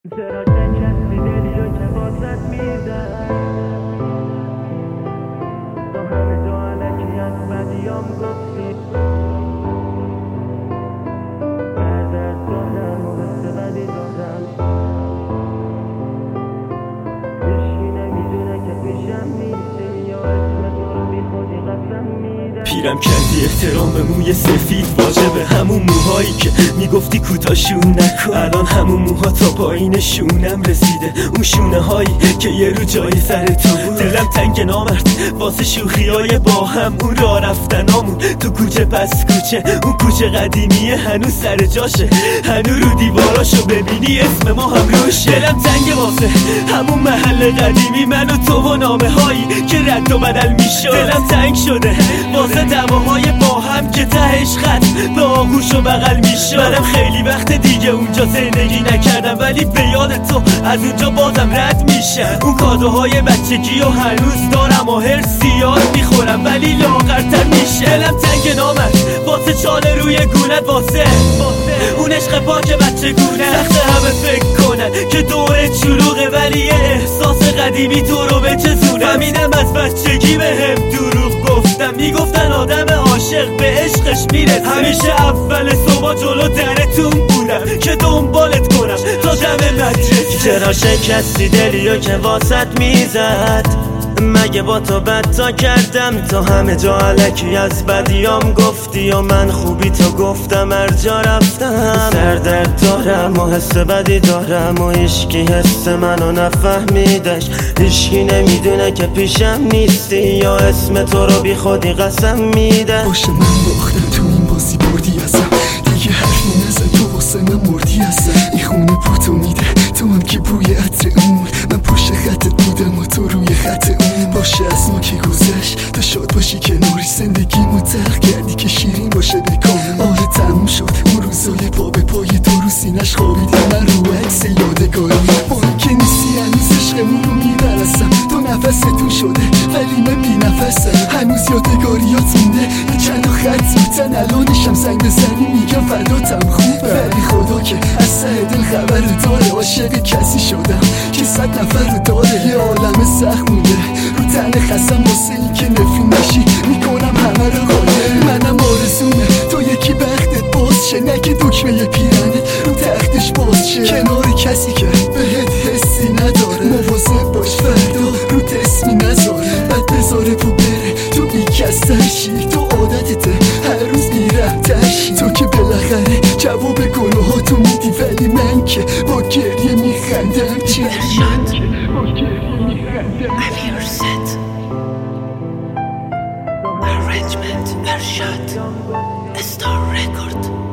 چرا نشستی دلیو که واسط میزد تو همه جا علکی از بدیام گفتی درد دارم و حس بدی دارم هیچکی نمیدونه که پیشم نیستی یا اسم تو رو بی خودی قسم میده پیرم کردی احترام به موی سفید واجبه همون موهایی که میگفتی کوتاشون نکن الان همون موها تا پایین شونم رسیده اون شونه هایی که یه رو جای سر تو بود دلم تنگ نامرد واسه شوخی های با هم اون راه رفتنامون تو کوچه پس کوچه اون کوچه قدیمیه هنوز سر جاشه هنوز رو دیواراشو ببینی اسم ما هم روشه دلم تنگ واسه همون محل قدیمی من و تو و نامه هایی که رد و بدل میشد دلم تنگ شده واسه دماهای با هم که تهش خط به آغوش و بغل میشد منم خیلی وقت دیگه اونجا زندگی نکردم ولی به یاد تو از اونجا بازم رد میشن اون کادوهای بچگی و هنوز دارم و هرسی یاد میخورم ولی لاغرتر میشه دلم تنگ نامرد واسه چاله روی گونت واسه اون عشق پاک بچگونه سخت همه فکر کنن که دورت شلوغه ولی یه احساس قدیمی تو رو به چزونه فهمیدم از بچگی بهم دروغ گفتم میگفتن آدم عاشق به عشقش میره همیشه اول صبح جلو درتون بودم که دنبالت کنم تا دم مدرسه چرا شکستی دلیو که واسط میزد مگه با تو بدتا کردم تو همه جا علکی از بدیام گفتی و من خوبی تو گفتم هر جا رفتم سردرد دارم و حس بدی دارم و هیچکی حس منو نفهمیدش هیچکی نمیدونه که پیشم نیستی یا اسم تو رو بی خودی قسم میده باشه من باختم تو این بازی بردی ازم دیگه حرفی نزن تو واسه من مردی ازم این خونه بوتو میده تو هم که بوی عطر اون من پشت خطت بودم و تو روی خط اون باشه از ما که گذشت تو شاد باشی کناری زندگی مترق کردی که شیرین باشه بکامل آره تموم شد اون روزای پا به پای تو رو سینش خوابیدی من رو عکس یادگاری با این که نیستی هنوز عشقمون رو میبرسم تو نفستون شده ولی من بی نفسم هنوز یادگاریات مونده چند خط میتن الانشم زنگ بزنی میگم فداتم خوبه ولی خدا که از سه دل خبر داره عاشق کسی شدم که 100 نفر رو داره یه عالم سخت مونده رو تن خستم واسه این که نفرین نشی میکنم همه رو قاله منم آرزومه تو یکی بختت باز شه نه که دکمه پیرنت رو تختش باز شه کنار کسی که بهت حسی نداره مواظب باش فردا رو تسمی نذاره بعد بذاره تو بره تو بیکستر شی تو عادتته هر روز بیرهتر شی تو که بالاخره جواب گناهاتو میدی ولی من که با گریه میخندم چه Arrangement Ershad Star Record